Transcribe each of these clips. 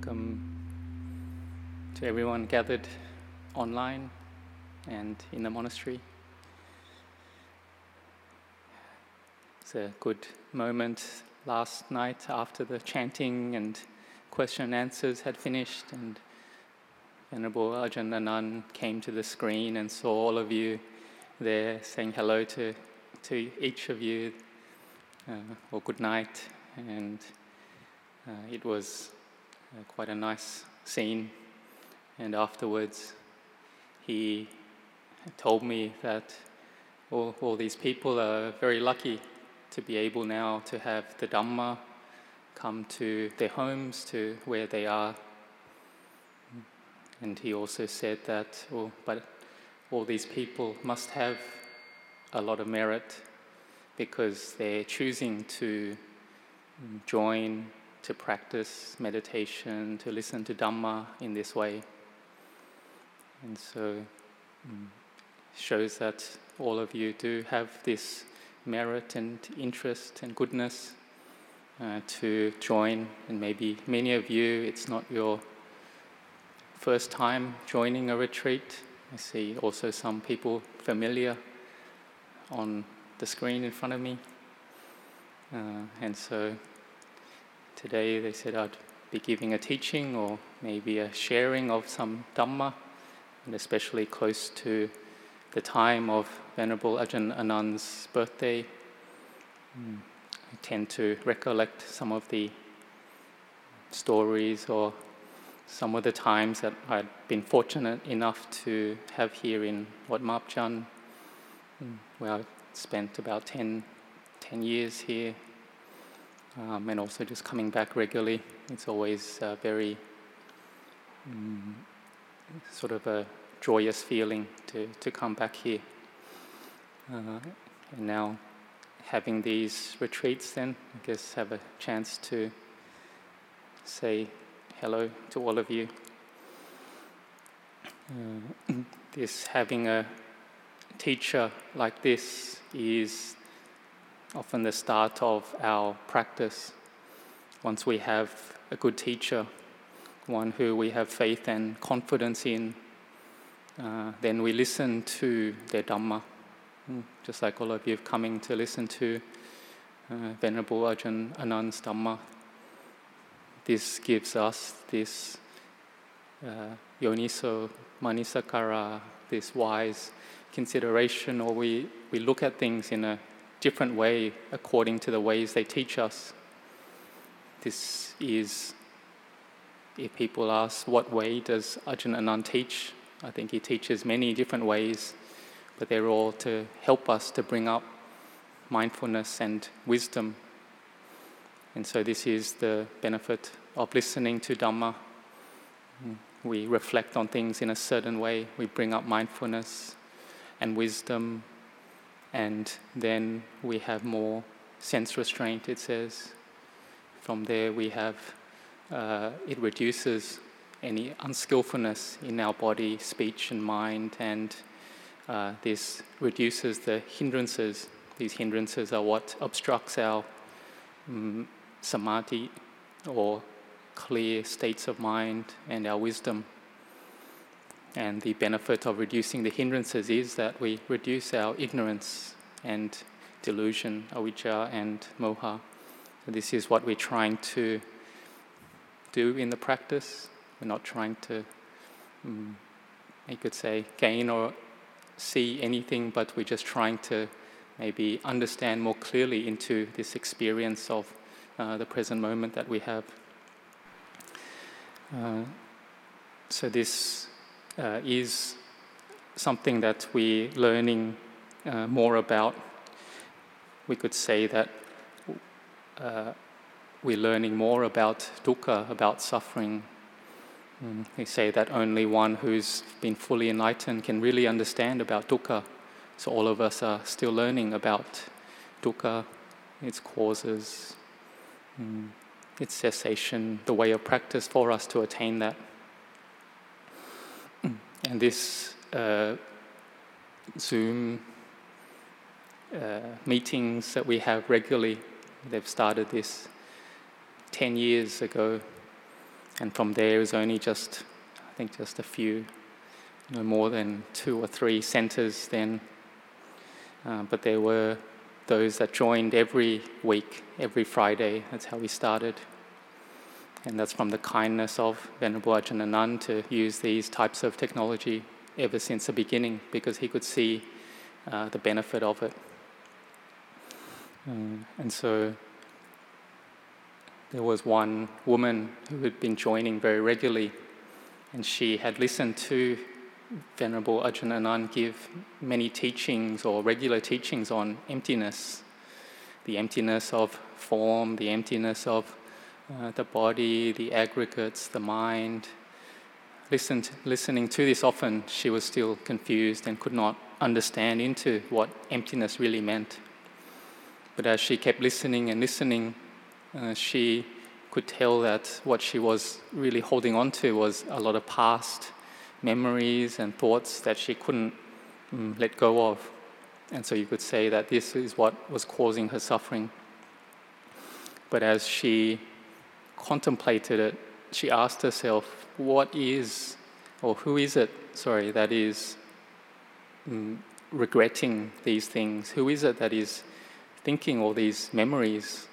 Welcome to everyone gathered online and in the monastery. It's a good moment last night after the chanting and question and answers had finished, and Venerable Ajahn Anan came to the screen and saw all of you there, saying hello to each of you, or good night, and it was quite a nice scene. And afterwards he told me that all these people are very lucky to be able now to have the Dhamma come to their homes, to where they are. And he also said that, but all these people must have a lot of merit because they're choosing to join, to practice meditation, to listen to Dhamma in this way. And so shows that all of you do have this merit and interest and goodness to join. And maybe many of you, it's not your first time joining a retreat. I see also some people familiar on the screen in front of me. And so today they said I'd be giving a teaching or maybe a sharing of some Dhamma, and especially close to the time of Venerable Ajahn Anand's birthday. I tend to recollect some of the stories or some of the times that I'd been fortunate enough to have here in Wat Marpjan, where I've spent about 10 years here, and also just coming back regularly. It's always very sort of a joyous feeling to come back here. And now having these retreats then, I guess have a chance to say hello to all of you. Having a teacher like this is often the start of our practice. Once we have a good teacher, one who we have faith and confidence in, then we listen to their Dhamma. Just like all of you coming to listen to Venerable Ajahn Anand's Dhamma. This gives us this yoniso manasikara, this wise consideration, or we look at things in a different way according to the ways they teach us. This is, if people ask what way does Ajahn Anan teach, I think he teaches many different ways, but they're all to help us to bring up mindfulness and wisdom. And so this is the benefit of listening to Dhamma. We reflect on things in a certain way. We bring up mindfulness and wisdom, and then we have more sense restraint, it says. From there we have, it reduces any unskillfulness in our body, speech and mind, and this reduces the hindrances. These hindrances are what obstructs our samadhi, or clear states of mind, and our wisdom. And the benefit of reducing the hindrances is that we reduce our ignorance and delusion, avijja and moha. So this is what we're trying to do in the practice. We're not trying to, you could say, gain or see anything, but we're just trying to maybe understand more clearly into this experience of the present moment that we have. So this is something that we're learning more about. We could say that we're learning more about dukkha, about suffering. We say that only one who's been fully enlightened can really understand about dukkha. So all of us are still learning about dukkha, its causes, its cessation, the way of practice for us to attain that. And this Zoom meetings that we have regularly, they've started this 10 years ago, And from there, it was only just a few, no more than 2 or 3 centers then. But there were those that joined every week, every Friday. That's how we started. And that's from the kindness of Venerable Ajahn Anan to use these types of technology ever since the beginning, because he could see the benefit of it. And so there was one woman who had been joining very regularly, and she had listened to Venerable Ajahn Anan give many teachings or regular teachings on emptiness, the emptiness of form, the emptiness of the body, the aggregates, the mind. Listening to this often, she was still confused and could not understand into what emptiness really meant. But as she kept listening and listening, she could tell that what she was really holding on to was a lot of past memories and thoughts that she couldn't let go of. And so you could say that this is what was causing her suffering. But as she contemplated it, she asked herself, what is, or who is it, that is regretting these things? Who is it that is thinking all these memories?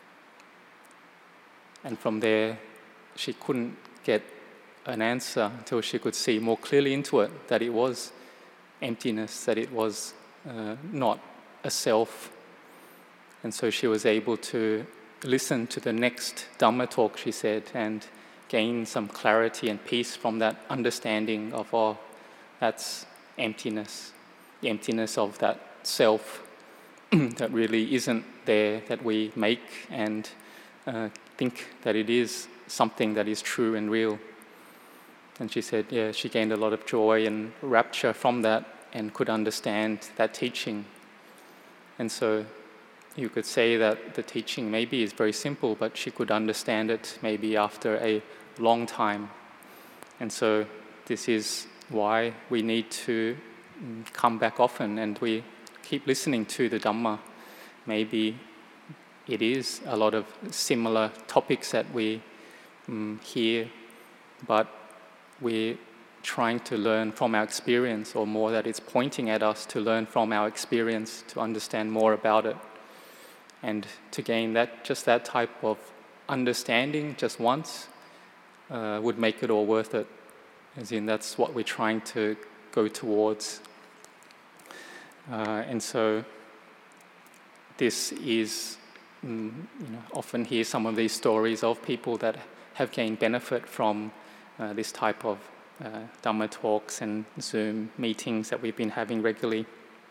And from there, she couldn't get an answer until she could see more clearly into it, that it was emptiness, that it was not a self. And so she was able to listen to the next Dhamma talk, she said, and gain some clarity and peace from that understanding of, oh, that's emptiness, the emptiness of that self that really isn't there, that we make and think that it is something that is true and real. And she said, yeah, she gained a lot of joy and rapture from that and could understand that teaching. And so you could say that the teaching maybe is very simple, but she could understand it maybe after a long time. And so this is why we need to come back often and we keep listening to the Dhamma. Maybe it is a lot of similar topics that we hear, but we're trying to learn from our experience, or more that it's pointing at us to learn from our experience, to understand more about it. And to gain just that type of understanding just once would make it all worth it. As in, that's what we're trying to go towards. And so this is, often hear some of these stories of people that have gained benefit from this type of Dhamma talks and Zoom meetings that we've been having regularly.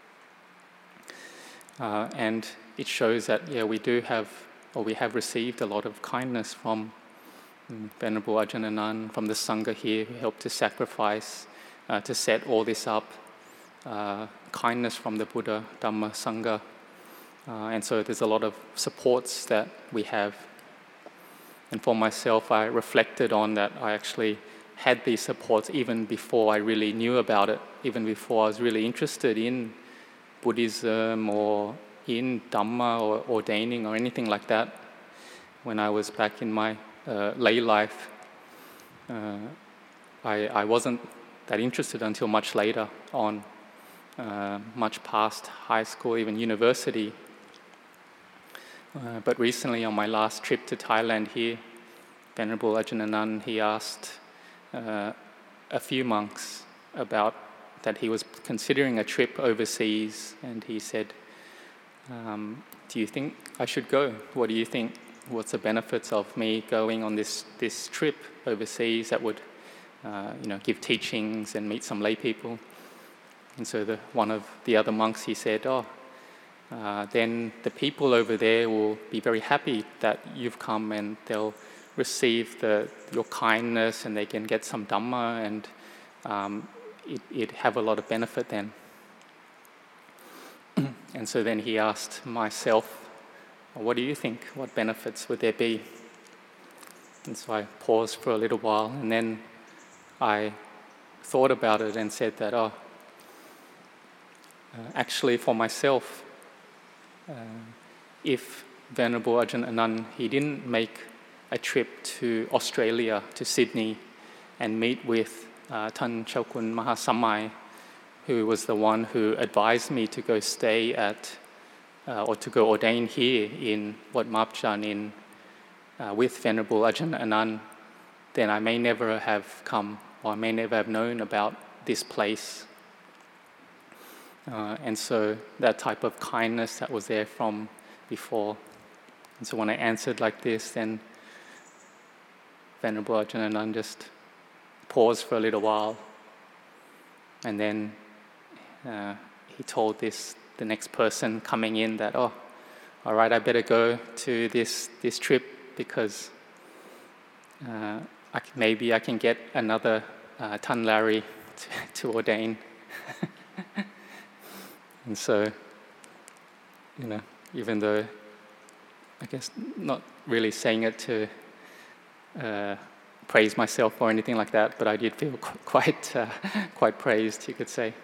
And it shows that, we have received a lot of kindness from Venerable Ajahn Anan, from the Sangha here, who helped to sacrifice, to set all this up. Kindness from the Buddha, Dhamma, Sangha. And so there's a lot of supports that we have. And for myself, I reflected on that I actually had these supports even before I really knew about it, even before I was really interested in Buddhism or in Dhamma or ordaining or anything like that. When I was back in my lay life, I wasn't that interested until much later on, much past high school, even university. But recently, on my last trip to Thailand here, Venerable Ajahn Anan, he asked a few monks about that he was considering a trip overseas, and he said, do you think I should go? What do you think? What's the benefits of me going on this trip overseas that would give teachings and meet some lay people? And so one of the other monks, he said, then the people over there will be very happy that you've come, and they'll receive your kindness, and they can get some Dhamma, and it'd have a lot of benefit then. And so then he asked myself, what do you think? What benefits would there be? And so I paused for a little while, and then I thought about it and said that, actually for myself, if Venerable Ajahn Anan, he didn't make a trip to Australia, to Sydney, and meet with Tan Choukun Mahasamai, who was the one who advised me to go stay at, or to go ordain here in Wat Mapchan in with Venerable Ajahn Anan, then I may never have come, or I may never have known about this place. And so that type of kindness that was there from before. And so when I answered like this, then Venerable Ajahn Anan just paused for a little while, and then he told the next person coming in that, oh, all right, I better go to this trip because maybe I can get another Tan Larry to ordain. And so, even though I guess not really saying it to praise myself or anything like that, but I did feel quite praised, you could say.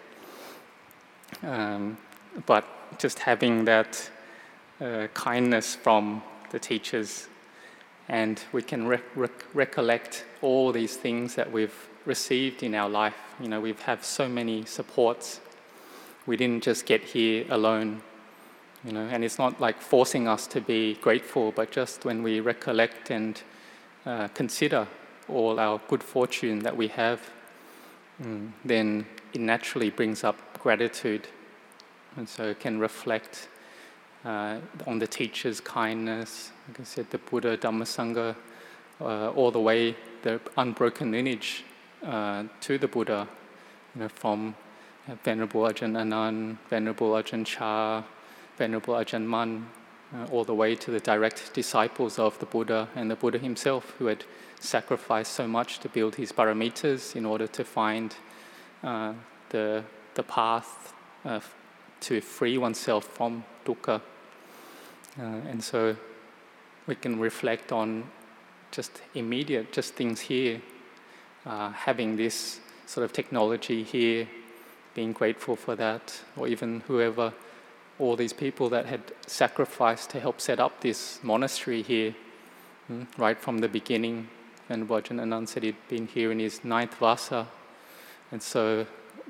But just having that kindness from the teachers, and we can recollect all these things that we've received in our life. We've had so many supports. We didn't just get here alone, and it's not like forcing us to be grateful, but just when we recollect and consider all our good fortune that we have, then it naturally brings up gratitude. And so it can reflect on the teacher's kindness, like I said, the Buddha, Dhamma, Sangha, all the way, the unbroken lineage to the Buddha, from Venerable Ajahn Anan, Venerable Ajahn Chah, Venerable Ajahn Mun, all the way to the direct disciples of the Buddha and the Buddha himself, who had sacrificed so much to build his paramitas in order to find the path to free oneself from dukkha. And so we can reflect on just things here, having this sort of technology here, being grateful for that, or even whoever, all these people that had sacrificed to help set up this monastery here, right from the beginning. And Ajahn Anan said he'd been here in his 9th vasa, and so,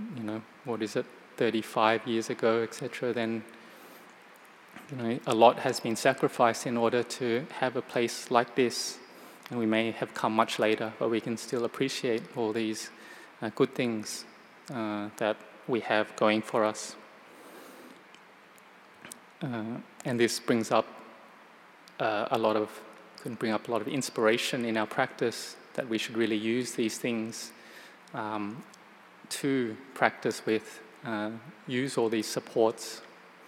35 years ago, etc., then, a lot has been sacrificed in order to have a place like this. And we may have come much later, but we can still appreciate all these good things that we have going for us. And this brings up can bring up a lot of inspiration in our practice, that we should really use these things to practice with, use all these supports.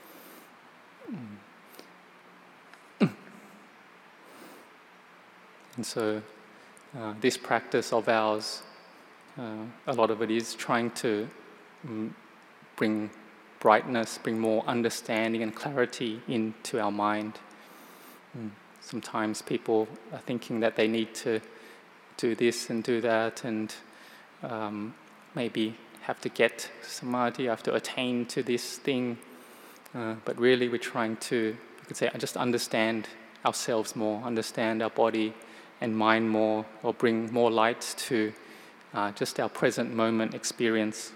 And so this practice of ours, a lot of it is trying to bring brightness, bring more understanding and clarity into our mind. Sometimes people are thinking that they need to do this and do that, and maybe have to get samadhi, have to attain to this thing. But really we're trying to, you could say, just understand ourselves more, understand our body and mind more, or bring more light to just our present moment experience.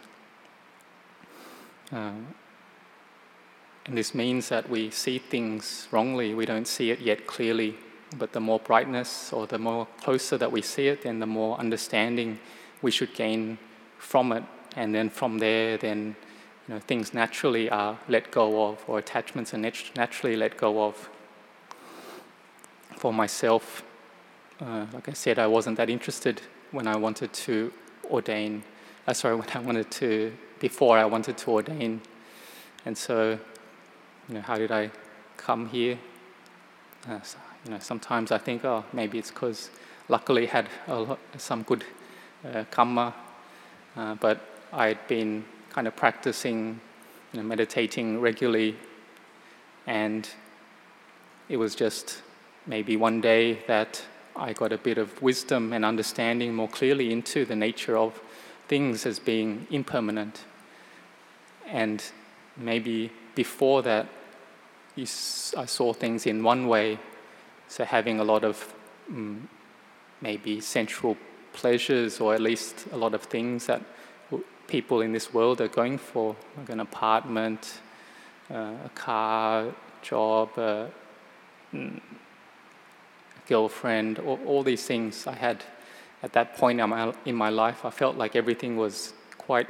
And this means that we see things wrongly, we don't see it yet clearly, but the more brightness or the more closer that we see it, then the more understanding we should gain from it. And then from there, then things naturally are let go of, or attachments are naturally let go of. For myself, like I said, I wasn't that interested when I wanted to ordain. Before I wanted to ordain. And so, how did I come here? Sometimes I think, maybe it's because luckily had some good karma, but I'd been kind of practicing, meditating regularly, and it was just maybe one day that I got a bit of wisdom and understanding more clearly into the nature of things as being impermanent. And maybe before that, I saw things in one way, so having a lot of maybe sensual pleasures, or at least a lot of things that people in this world are going for, like an apartment, a car, job, a girlfriend, all these things I had at that point in my life. I felt like everything was quite,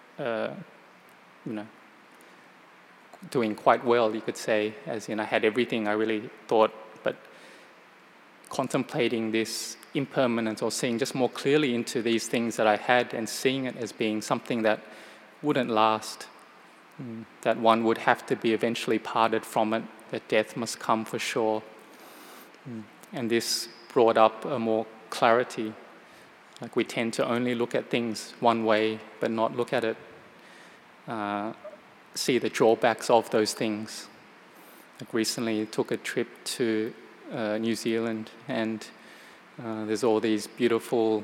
doing quite well, you could say, as in I had everything I really thought, but contemplating this impermanence, or seeing just more clearly into these things that I had, and seeing it as being something that wouldn't last, that one would have to be eventually parted from it, that death must come for sure. And this brought up a more clarity. Like, we tend to only look at things one way, but not look at it, see the drawbacks of those things. Like, recently took a trip to New Zealand, and there's all these beautiful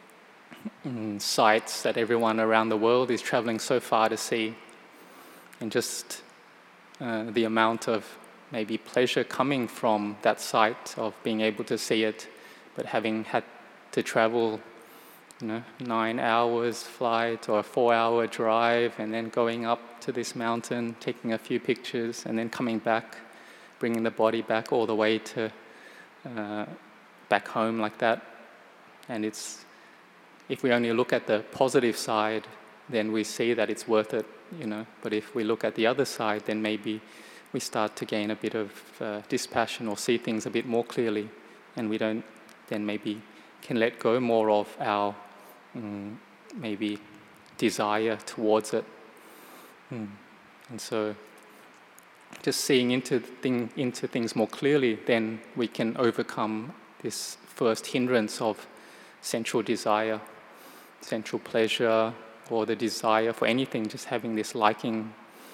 sights that everyone around the world is traveling so far to see. And just the amount of maybe pleasure coming from that sight of being able to see it, but having had to travel 9 hours flight or a 4-hour drive, and then going up to this mountain, taking a few pictures, and then coming back, bringing the body back all the way to back home like that. And if we only look at the positive side, then we see that it's worth it, But if we look at the other side, then maybe we start to gain a bit of dispassion, or see things a bit more clearly, and we don't then maybe can let go more of our maybe desire towards it. And so just seeing into things more clearly, then we can overcome this first hindrance of sensual desire, sensual pleasure, or the desire for anything, just having this liking,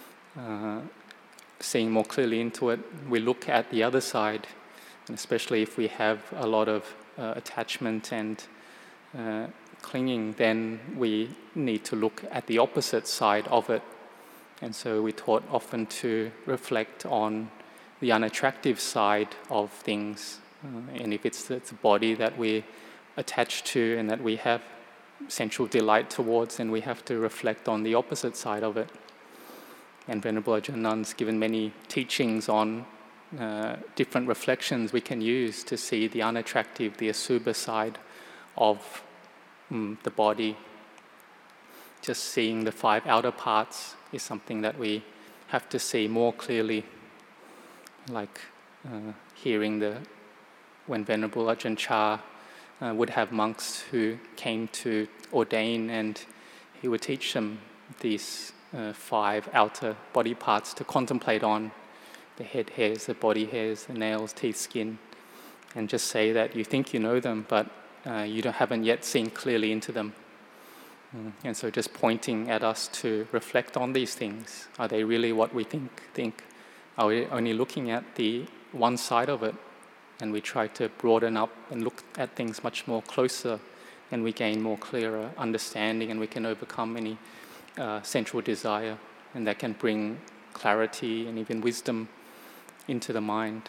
seeing more clearly into it. We look at the other side, and especially if we have a lot of attachment and clinging, then we need to look at the opposite side of it. And so we're taught often to reflect on the unattractive side of things. And if it's the body that we're attached to and that we have sensual delight towards, then we have to reflect on the opposite side of it. And Venerable Ajahn Nun's given many teachings on different reflections we can use to see the unattractive, the asubha side of the body. Just seeing the 5 outer parts is something that we have to see more clearly. Like hearing when Venerable Ajahn Chah would have monks who came to ordain, and he would teach them these 5 outer body parts to contemplate on: the head hairs, the body hairs, the nails, teeth, skin, and just say that you think you know them, but you haven't yet seen clearly into them. And so just pointing at us to reflect on these things. Are they really what we think? Are we only looking at the one side of it? And we try to broaden up and look at things much more closer, and we gain more clearer understanding, and we can overcome any sensual desire, and that can bring clarity and even wisdom into the mind.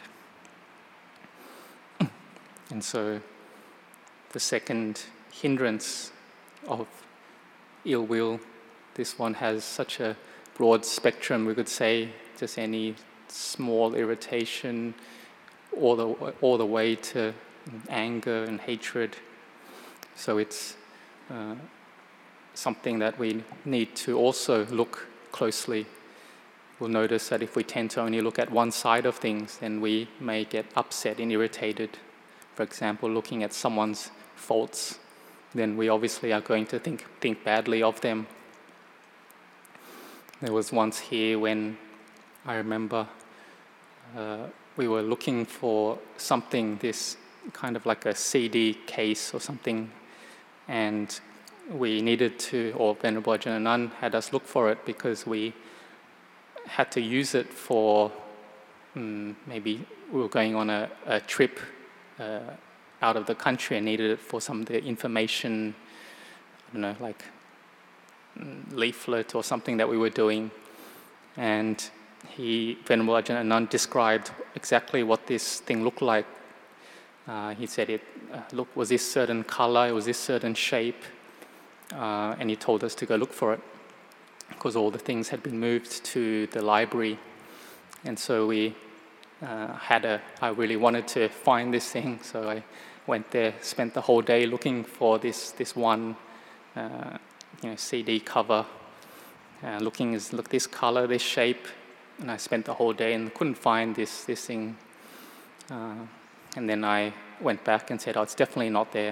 And so the second hindrance of ill will, this one has such a broad spectrum, we could say, just any small irritation, all the way to anger and hatred. So it's something that we need to also look closely. We'll notice that if we tend to only look at one side of things, then we may get upset and irritated. For example, looking at someone's faults, then we obviously are going to think badly of them. There was once here when I remember we were looking for something, this kind of like a CD case or something, and we needed to, or Venerable Ajahn Anan had us look for it because we had to use it for, maybe we were going on a trip out of the country and needed it for some of the information, like leaflet or something that we were doing. And Venerable Ajahn Anan described exactly what this thing looked like. He said, look, was this certain color, was this certain shape? And he told us to go look for it because all the things had been moved to the library. And so I really wanted to find this thing, so I went there, spent the whole day looking for this one CD cover, look this color, this shape, and I spent the whole day and couldn't find this thing. And then I went back and said, oh, it's definitely not there.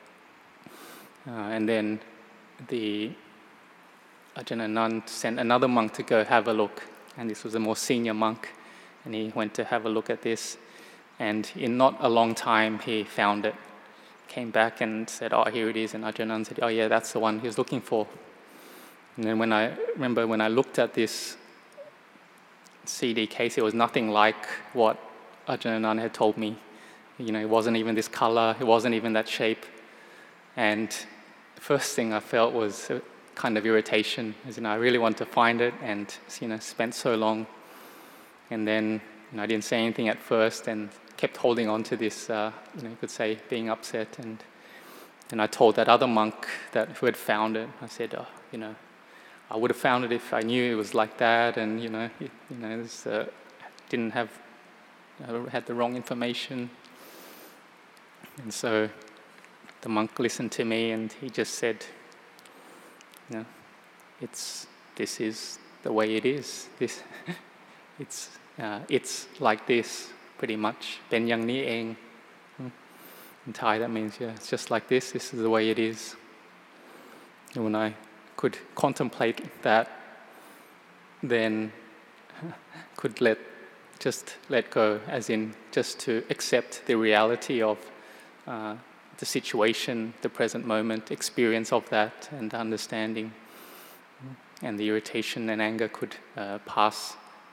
And then the Ajahn Anan sent another monk to go have a look, and this was a more senior monk, and he went to have a look at this, and in not a long time he found it. Came back and said, oh, here it is, and Ajahn Anan said, oh yeah, that's the one he was looking for. And then when I looked at this CD case, it was nothing like what Ajahn Anan had told me. It wasn't even this color, it wasn't even that shape. And the first thing I felt was a kind of irritation, as I really wanted to find it, and spent so long. And then I didn't say anything at first, and kept holding on to this, you could say, being upset. And I told that other monk who had found it, I said, I would have found it if I knew it was like that, and didn't have, had the wrong information. And so the monk listened to me, and he just said, this is the way it is. It's like this, pretty much. Ben yang ni eng. In Thai, that means, it's just like this. This is the way it is. And when I could contemplate that, then could let go, as in just to accept the reality of the situation, the present moment, experience of that, and understanding. And the irritation and anger could pass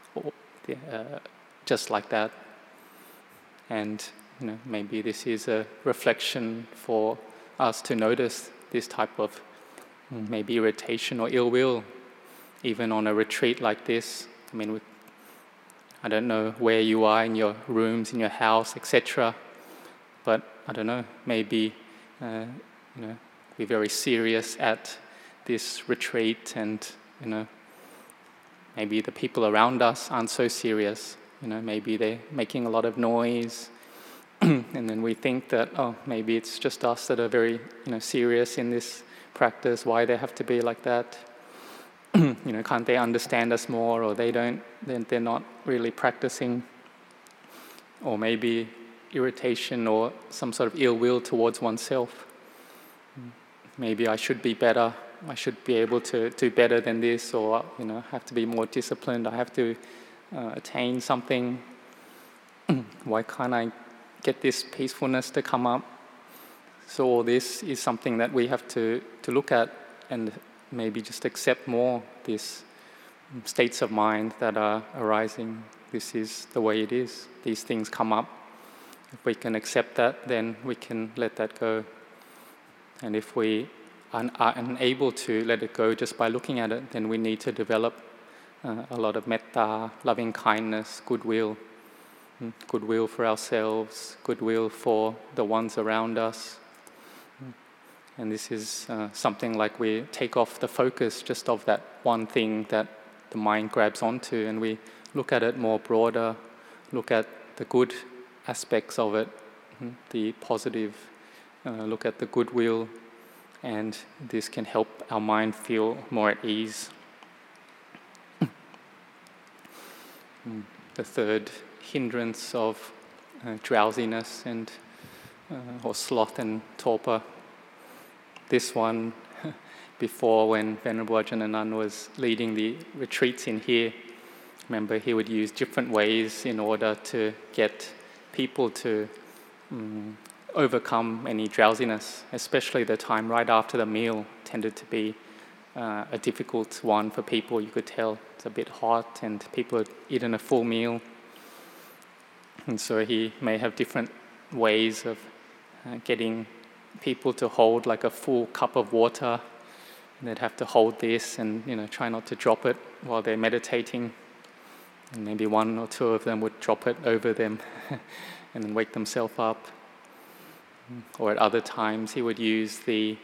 just like that. And maybe this is a reflection for us to notice this type of maybe irritation or ill will, even on a retreat like this. I don't know where you are in your rooms, in your house, etc. But I don't know, maybe we're very serious at this retreat, and maybe the people around us aren't so serious. Maybe they're making a lot of noise, and then we think that, oh, maybe it's just us that are very serious in this practice. Why they have to be like that? Can't they understand us more, or they're not really practicing? Or maybe irritation or some sort of ill will towards oneself. Maybe I should be better. I should be able to do better than this, or have to be more disciplined. I have to attain something. Why can't I get this peacefulness to come up? So all this is something that we have to look at, and maybe just accept more these states of mind that are arising. This is the way it is. These things come up. If we can accept that, then we can let that go. And if we are unable to let it go just by looking at it, then we need to develop a lot of metta, loving kindness, goodwill for ourselves, goodwill for the ones around us. And this is something like we take off the focus just of that one thing that the mind grabs onto, and we look at it more broader, look at the good aspects of it, the positive, look at the goodwill, and this can help our mind feel more at ease. The third hindrance of drowsiness and or sloth and torpor. This one, before when Venerable Ajahn Anan was leading the retreats in here, remember he would use different ways in order to get people to overcome any drowsiness, especially the time right after the meal tended to be a difficult one for people. You could tell it's a bit hot and people had eaten a full meal. And so he may have different ways of getting people to hold like a full cup of water. And they'd have to hold this and try not to drop it while they're meditating. And maybe one or two of them would drop it over them and then wake themselves up. Or at other times he would use the,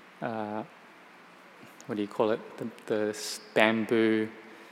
what do you call it, the bamboo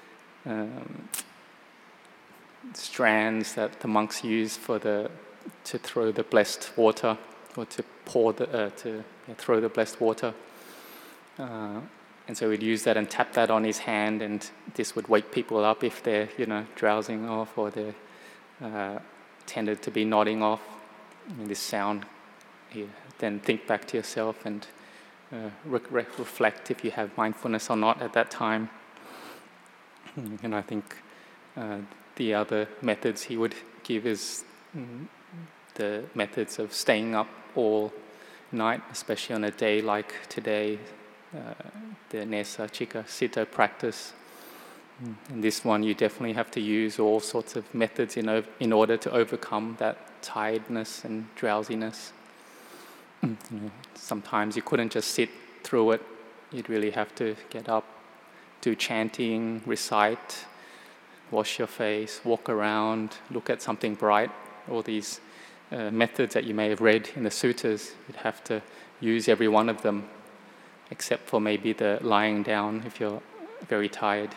strands that the monks use to throw the blessed water, or to throw the blessed water. And so we'd use that and tap that on his hand, and this would wake people up if they're, drowsing off, or they're tended to be nodding off. And this sound, you then think back to yourself and reflect if you have mindfulness or not at that time. And I think the other methods he would give is the methods of staying up all night, especially on a day like today, the Nesa Chika Sita practice. In this one, you definitely have to use all sorts of methods in order to overcome that tiredness and drowsiness. Sometimes you couldn't just sit through it. You'd really have to get up, do chanting, recite, wash your face, walk around, look at something bright. All these methods that you may have read in the suttas, you'd have to use every one of them, except for maybe the lying down if you're very tired.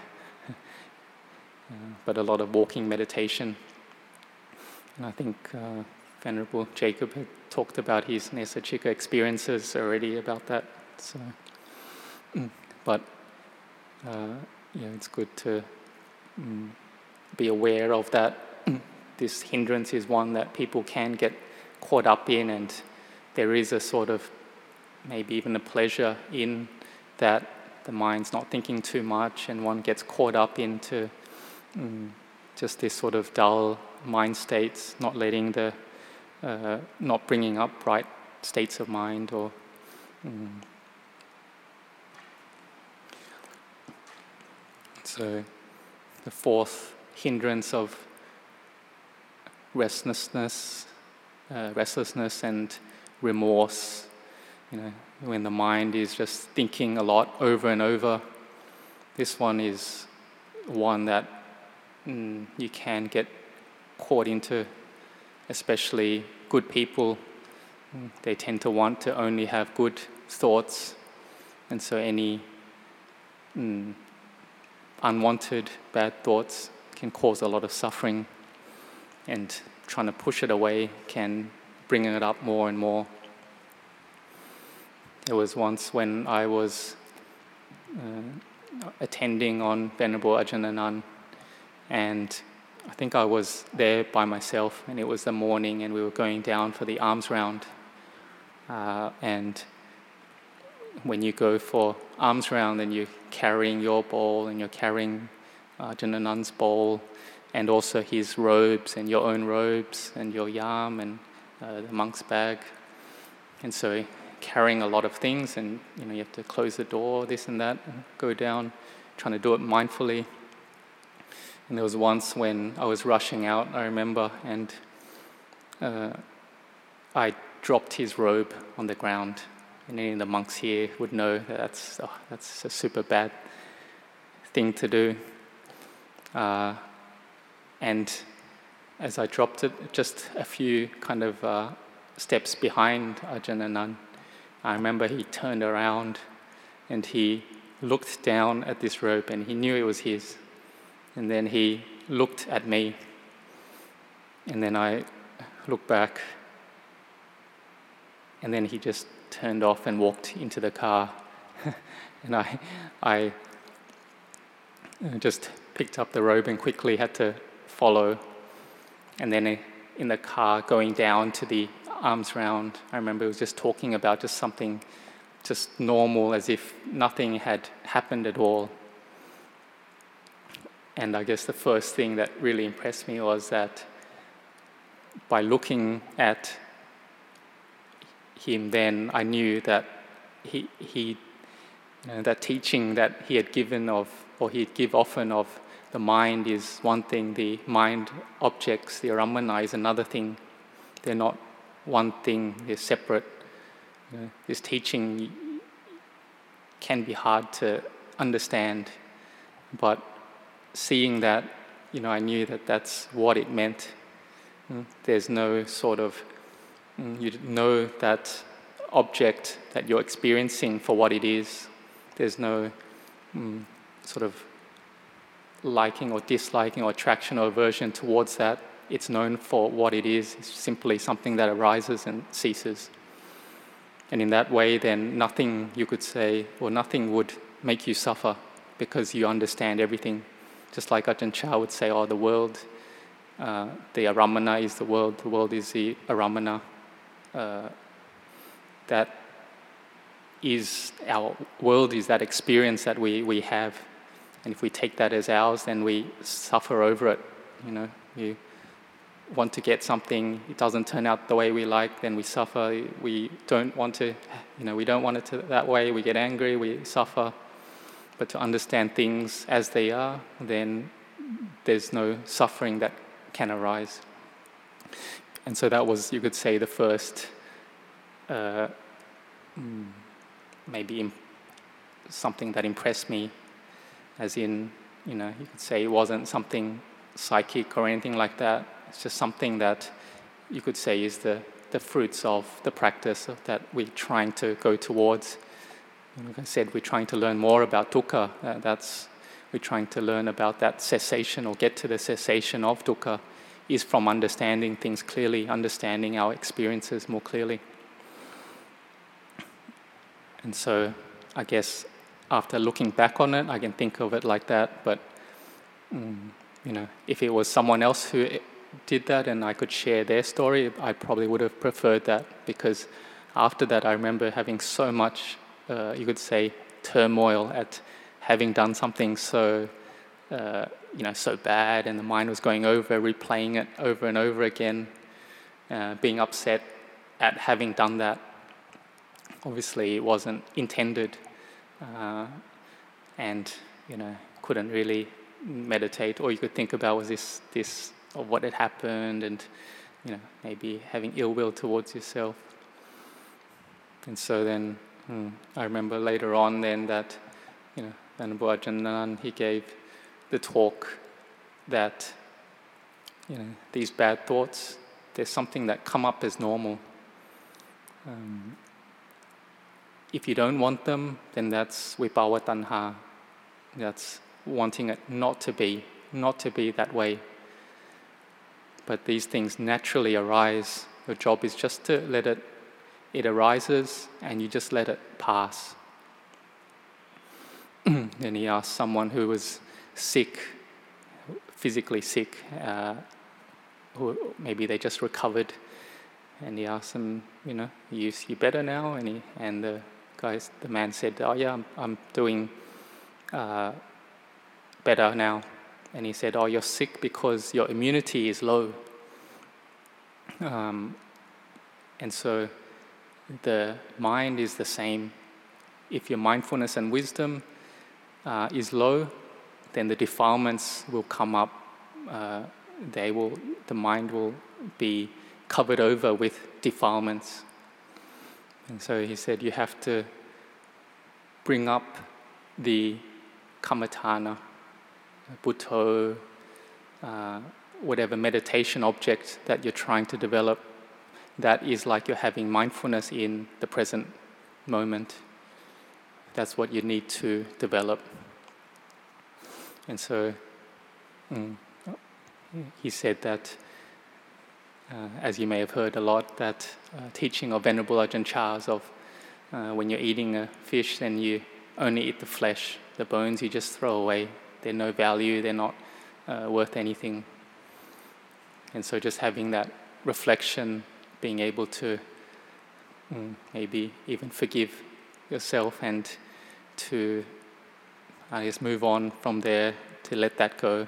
But a lot of walking meditation. And I think Venerable Jacob had talked about his Nesa Chika experiences already about that. So, but it's good to be aware of that. This hindrance is one that people can get caught up in, and there is a sort of maybe even a pleasure in that. The mind's not thinking too much, and one gets caught up into just this sort of dull mind states, not letting not bringing up bright states of mind, or so the fourth hindrance of restlessness and remorse. When the mind is just thinking a lot over and over, this one is one that you can get caught into, especially good people. They tend to want to only have good thoughts, and so any unwanted bad thoughts can cause a lot of suffering, and trying to push it away can bring it up more and more. There was once when I was attending on Venerable Ajahn, and I think I was there by myself, and it was the morning, and we were going down for the alms round. And when you go for alms round, then you're carrying your bowl, and you're carrying Ajahn bowl, and also his robes, and your own robes, and your yam, and the monk's bag. And so carrying a lot of things, and you have to close the door, this and that, and go down, trying to do it mindfully. And there was once when I was rushing out, I remember, and I dropped his robe on the ground. And any of the monks here would know that that's a super bad thing to do. And as I dropped it, just a few kind of steps behind Ajahn, I remember he turned around and he looked down at this robe, and he knew it was his. And then he looked at me, and then I looked back, and then he just turned off and walked into the car. And I just picked up the robe and quickly had to follow. And then in the car going down to the alms round, I remember it was just talking about just something just normal, as if nothing had happened at all. And I guess the first thing that really impressed me was that by looking at him then, I knew that he that teaching that he had given of, or he'd give often of, the mind is one thing, the mind objects, the aramana, is another thing. They're not one thing, they're separate. This teaching can be hard to understand, but seeing that, I knew that that's what it meant. There's no sort of You know that object that you're experiencing for what it is. There's no sort of liking or disliking or attraction or aversion towards that. It's known for what it is. It's simply something that arises and ceases. And in that way, then nothing, you could say, or nothing would make you suffer because you understand everything. Just like Ajahn Chah would say, the world, the aramana is the world is the aramana. That is, our world is that experience that we have. And if we take that as ours, then we suffer over it. You want to get something, it doesn't turn out the way we like, then we suffer. We don't want to, we don't want it to that way, we get angry, we suffer. But to understand things as they are, then there's no suffering that can arise. And so that was, you could say, the first, maybe something that impressed me, as in, you could say it wasn't something psychic or anything like that. It's just something that you could say is the fruits of the practice that we're trying to go towards. Like I said, we're trying to learn more about dukkha. We're trying to learn about that cessation or get to the cessation of dukkha is from understanding things clearly, understanding our experiences more clearly. And so I guess after looking back on it, I can think of it like that. But, if it was someone else who did that and I could share their story, I probably would have preferred that, because after that I remember having so much, you could say, turmoil at having done something so, so bad, and the mind was going over, replaying it over and over again, being upset at having done that. Obviously it wasn't intended, and, couldn't really meditate. All you could think about was this of what had happened, and maybe having ill will towards yourself. And so then I remember later on then that Venerable Ajahn Nan, he gave the talk that these bad thoughts, there's something that come up as normal. If you don't want them, then that's vibhava tanha. That's wanting it not to be that way. But these things naturally arise. Your job is just to let it arises, and you just let it pass. Then he asked someone who was sick, physically sick, who maybe they just recovered, and he asked them, you better now? And the man said, oh yeah, I'm doing better now. And he said, oh, you're sick because your immunity is low. And so the mind is the same. If your mindfulness and wisdom is low, then the defilements will come up. The mind will be covered over with defilements. And so he said, you have to bring up the kammatthana, Buddho, whatever meditation object that you're trying to develop, that is like you're having mindfulness in the present moment. That's what you need to develop. And so he said that, as you may have heard a lot, that teaching of Venerable Ajahn Chah's of when you're eating a fish, then you only eat the flesh. The bones you just throw away. They're no value, they're not worth anything. And so just having that reflection, being able to maybe even forgive yourself and to, I guess, move on from there, to let that go,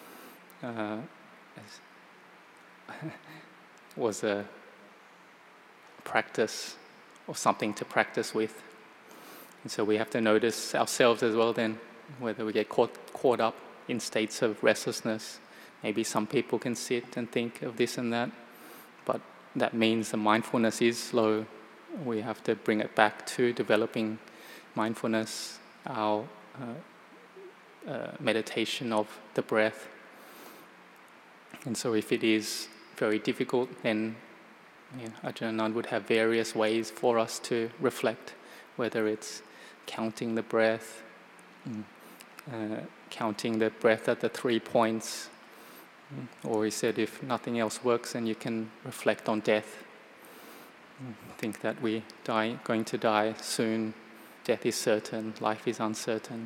was a practice or something to practice with. And so we have to notice ourselves as well then, whether we get caught up in states of restlessness. Maybe some people can sit and think of this and that, but that means the mindfulness is low. We have to bring it back to developing mindfulness, our meditation of the breath. And so if it is very difficult, then Ajahn Anan would have various ways for us to reflect, whether it's counting the breath, counting the breath at the 3 points, or he said if nothing else works, then you can reflect on death. Think that we going to die soon, death is certain, life is uncertain.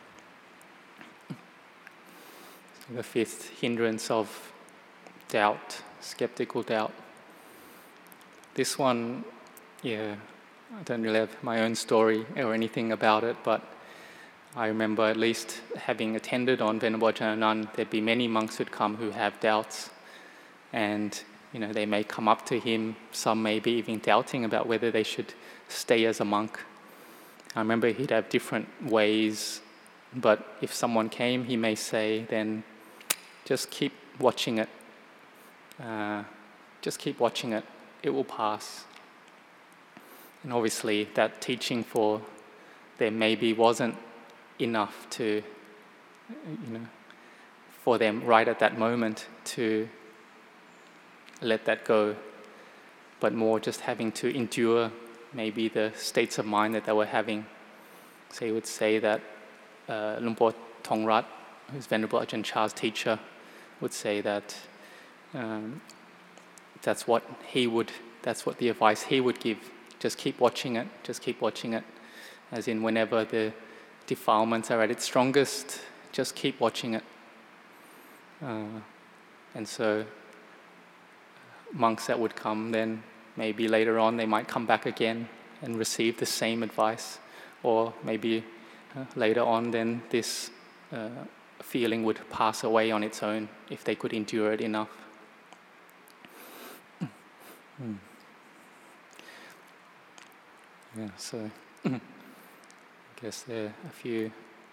So the 5th hindrance of doubt, skeptical doubt. This one, I don't really have my own story or anything about it, but I remember at least having attended on Venerable Ajahn Anan, there'd be many monks who'd come who have doubts, and they may come up to him, some may be even doubting about whether they should stay as a monk. I remember he'd have different ways, but if someone came, he may say, then just keep watching it. Just keep watching it. It will pass. And obviously that teaching for them maybe wasn't enough to, for them right at that moment to let that go, but more just having to endure maybe the states of mind that they were having. So he would say that Luang Por Thongrat, who's Venerable Ajahn Chah's teacher, would say that that's what the advice he would give. Just keep watching it, just keep watching it. As in whenever the defilements are at its strongest, just keep watching it. And so monks that would come then, maybe later on they might come back again and receive the same advice, or maybe later on then this feeling would pass away on its own if they could endure it enough. So I guess there are a few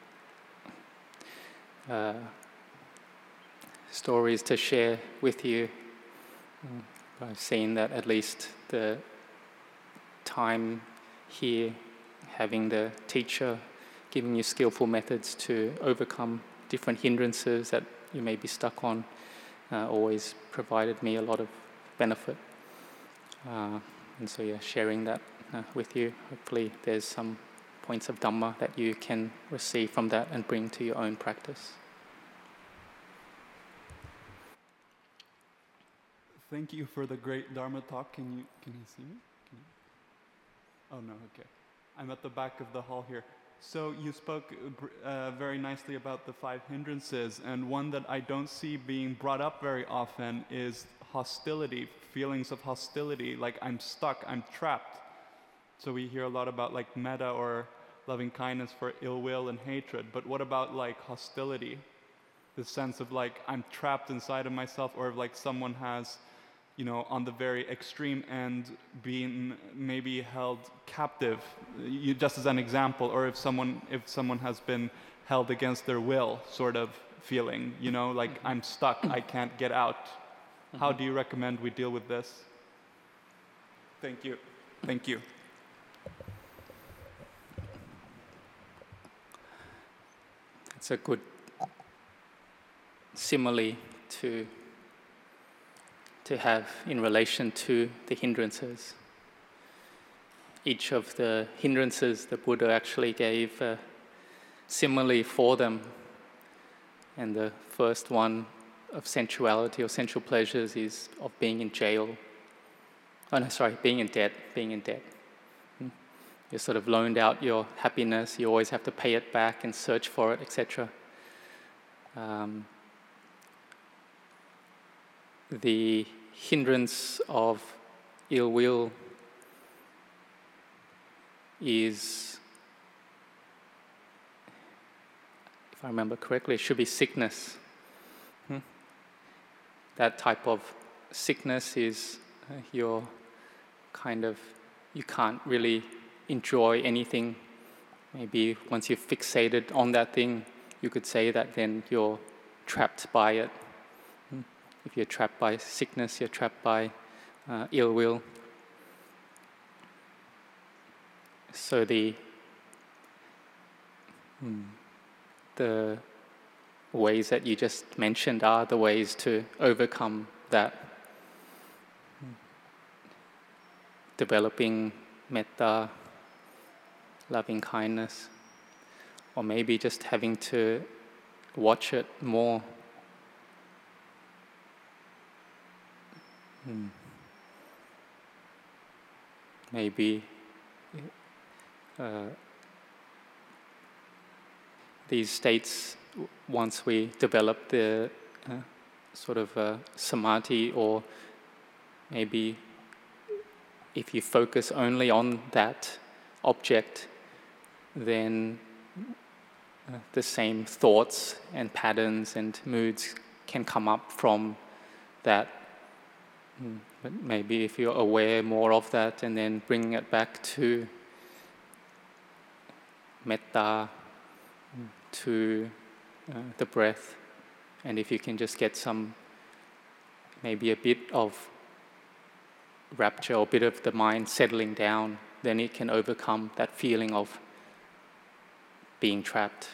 stories to share with you. I've seen that at least the time here, having the teacher giving you skillful methods to overcome different hindrances that you may be stuck on, always provided me a lot of benefit. And so sharing that with you. Hopefully there's some points of Dhamma that you can receive from that and bring to your own practice. Thank you for the great Dharma talk. Can you see me? Oh no, okay. I'm at the back of the hall here. So you spoke very nicely about the 5 hindrances, and one that I don't see being brought up very often is hostility, feelings of hostility, like I'm stuck, I'm trapped. So we hear a lot about like metta or loving kindness for ill will and hatred, but what about like hostility? The sense of like I'm trapped inside of myself, or like someone has, on the very extreme end, being maybe held captive, just as an example, or if someone has been held against their will, sort of feeling, like I'm stuck, I can't get out. How do you recommend we deal with this? Thank you. Thank you. It's a good simile to have in relation to the hindrances. Each of the hindrances, the Buddha actually gave a simile for them. And the first one of sensuality or sensual pleasures is of being in jail. Being in debt. You're sort of loaned out your happiness, you always have to pay it back and search for it, etc. The hindrance of ill will is, if I remember correctly, it should be sickness. That type of sickness is you can't really enjoy anything. Maybe once you're fixated on that thing, you could say that then you're trapped by it. If you're trapped by sickness, you're trapped by ill will. So the ways that you just mentioned are the ways to overcome that. developing metta, loving kindness, or maybe just having to watch it more. Maybe these states, once we develop the sort of samadhi, or maybe if you focus only on that object, then the same thoughts and patterns and moods can come up from that. But maybe if you're aware more of that and then bringing it back to metta, to the breath, and if you can just get some, maybe a bit of rapture or a bit of the mind settling down, then it can overcome that feeling of being trapped.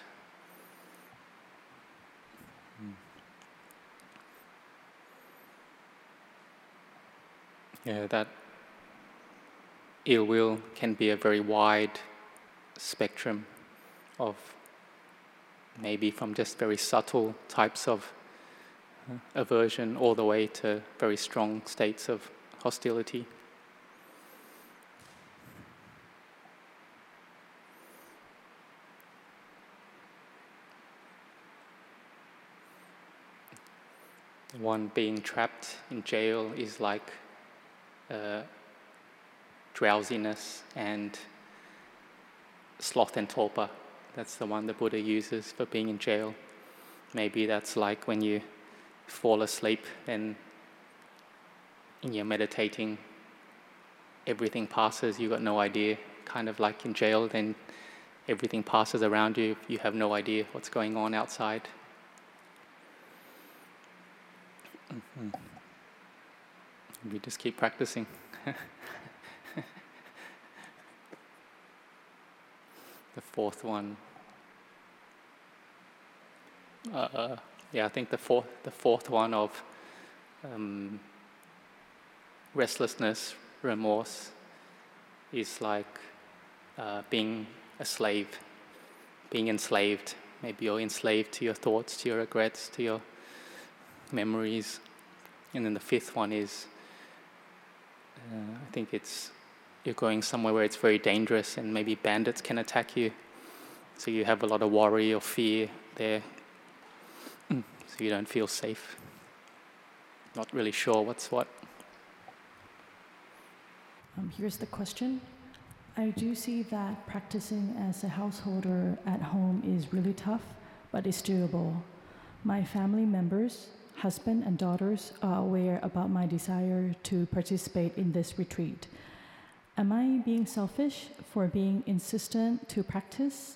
Yeah, that ill will can be a very wide spectrum of maybe from just very subtle types of aversion all the way to very strong states of hostility. One being trapped in jail is like drowsiness and sloth and torpor. That's the one the Buddha uses for being in jail. Maybe that's like when you fall asleep and you're meditating, everything passes, you've got no idea. Kind of like in jail, then everything passes around you, you have no idea what's going on outside. We just keep practicing. The fourth one. I think the fourth one of restlessness, remorse, is like being a slave, being enslaved. Maybe you're enslaved to your thoughts, to your regrets, to your memories. And then the fifth one is, I think it's, you're going somewhere where it's very dangerous and maybe bandits can attack you. So you have a lot of worry or fear there. So you don't feel safe. Not really sure what's what. Here's the question. I do see that practicing as a householder at home is really tough, but it's doable. My family members, husband and daughters, are aware about my desire to participate in this retreat. Am I being selfish for being insistent to practice?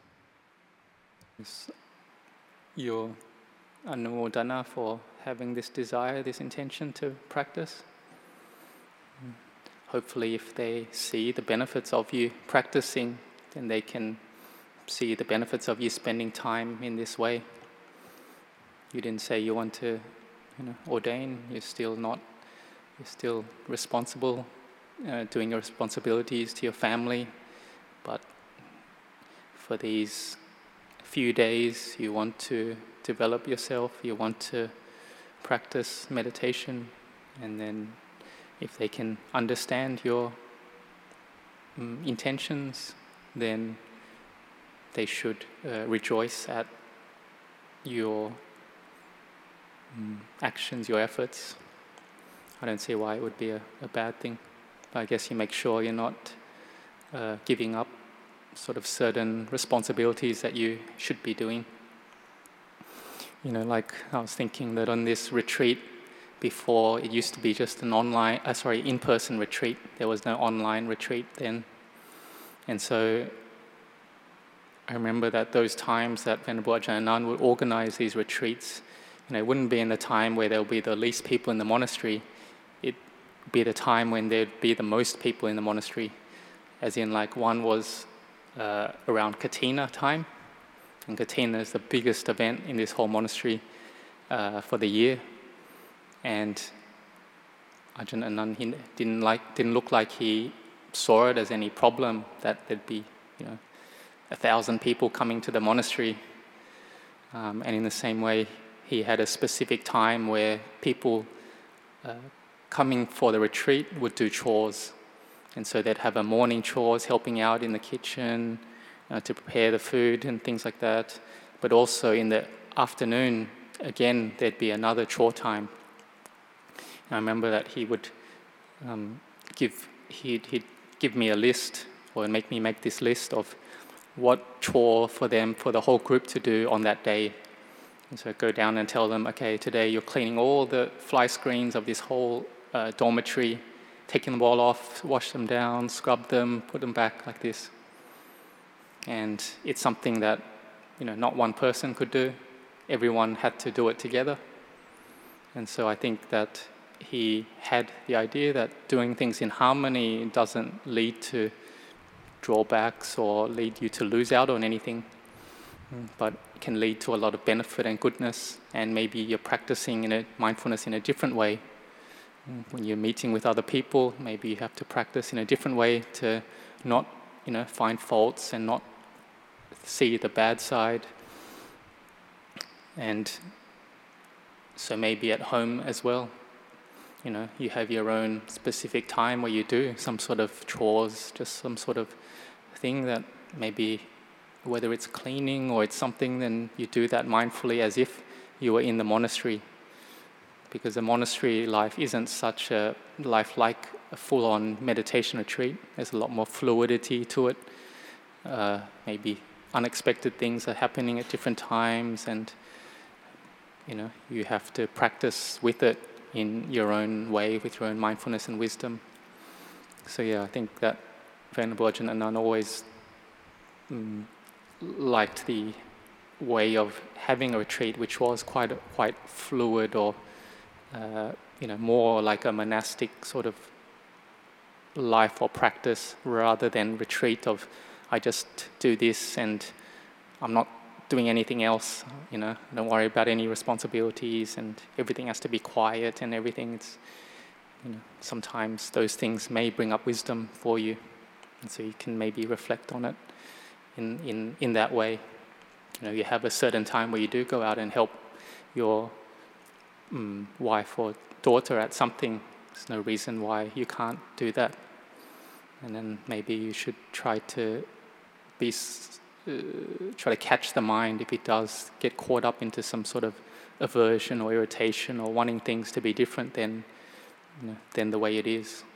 Your anumodana for having this desire, this intention to practice. Hopefully if they see the benefits of you practicing, then they can see the benefits of you spending time in this way. You didn't say you want to, ordain. You're still responsible, doing your responsibilities to your family. But for these few days, you want to develop yourself. You want to practice meditation, and then if they can understand your intentions, then they should rejoice at your actions, your efforts. I don't see why it would be a bad thing. But I guess you make sure you're not giving up sort of certain responsibilities that you should be doing. Like I was thinking that on this retreat, before it used to be just an in-person retreat. There was no online retreat then. And so I remember that those times that Venerable Ajahn Anan would organize these retreats, it wouldn't be in the time where there would be the least people in the monastery. It'd be the time when there'd be the most people in the monastery. As in, like, one was around Katina time. And Katina is the biggest event in this whole monastery for the year. And Ajahn Anan, he didn't look like he saw it as any problem that there'd be, 1,000 people coming to the monastery. And in the same way, he had a specific time where people coming for the retreat would do chores. And so they'd have a morning chores, helping out in the kitchen, to prepare the food and things like that. But also in the afternoon, again, there'd be another chore time. I remember that he would he'd give me a list, or make me make this list of what chore for the whole group to do on that day. And so I'd go down and tell them, okay, today you're cleaning all the fly screens of this whole dormitory, taking them all off, wash them down, scrub them, put them back like this. And it's something that, not one person could do. Everyone had to do it together. And so I think that he had the idea that doing things in harmony doesn't lead to drawbacks or lead you to lose out on anything, but can lead to a lot of benefit and goodness, and maybe you're practicing mindfulness in a different way. When you're meeting with other people, maybe you have to practice in a different way to not, find faults and not see the bad side. And so maybe at home as well, you have your own specific time where you do some sort of chores, just some sort of thing that maybe, whether it's cleaning or it's something, then you do that mindfully as if you were in the monastery. Because the monastery life isn't such a life like a full-on meditation retreat. There's a lot more fluidity to it. Maybe unexpected things are happening at different times, and you have to practice with it in your own way, with your own mindfulness and wisdom. So yeah, I think that Venerable Ajahn Anan always liked the way of having a retreat, which was quite fluid, or more like a monastic sort of life or practice, rather than retreat of I just do this and I'm not doing anything else. Don't worry about any responsibilities, and everything has to be quiet and everything. It's sometimes those things may bring up wisdom for you, and so you can maybe reflect on it in that way. You have a certain time where you do go out and help your wife or daughter at something. There's no reason why you can't do that. And then maybe you should try to catch the mind if it does get caught up into some sort of aversion or irritation or wanting things to be different than the way it is.